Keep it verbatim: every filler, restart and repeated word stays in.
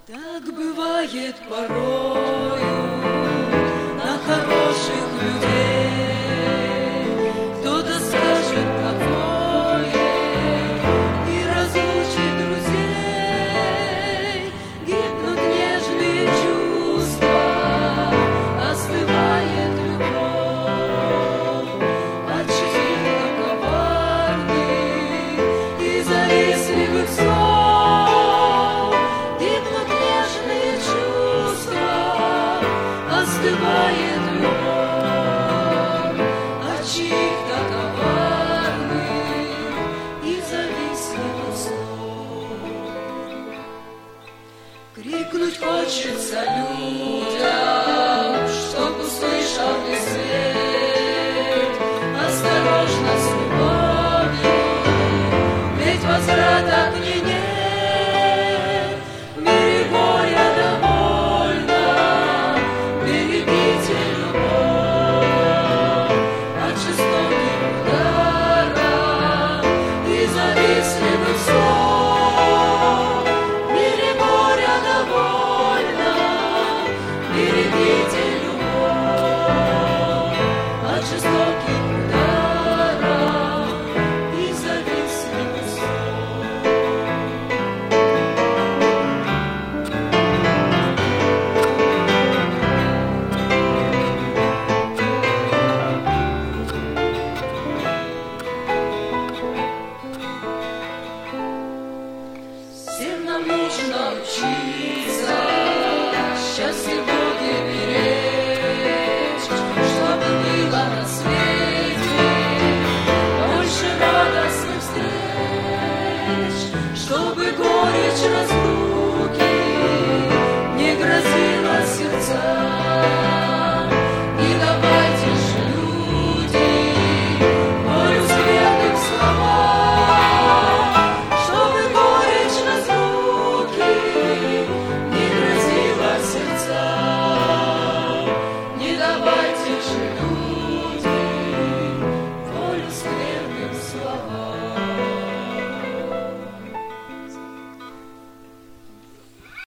Так бывает порою на хороших людей. Кто-то скажет такое и разлучит друзей. Гибнут нежные чувства, остывает любовь от чьих-то коварных и завистливых слов. Остывает любовь от чьих-то коварных и завистливых слов. Крикнуть хочется людям, чтоб услышал весь свет. Осторожно, с любовью, ведь возврата к ней нет. В мире горя довольно, берегите любовь от жестоких ударов и завистливых слов. В мире горя довольно, берегите любовь от жестоких ударов и завистливых слов. Всем нам нужно учиться счастливо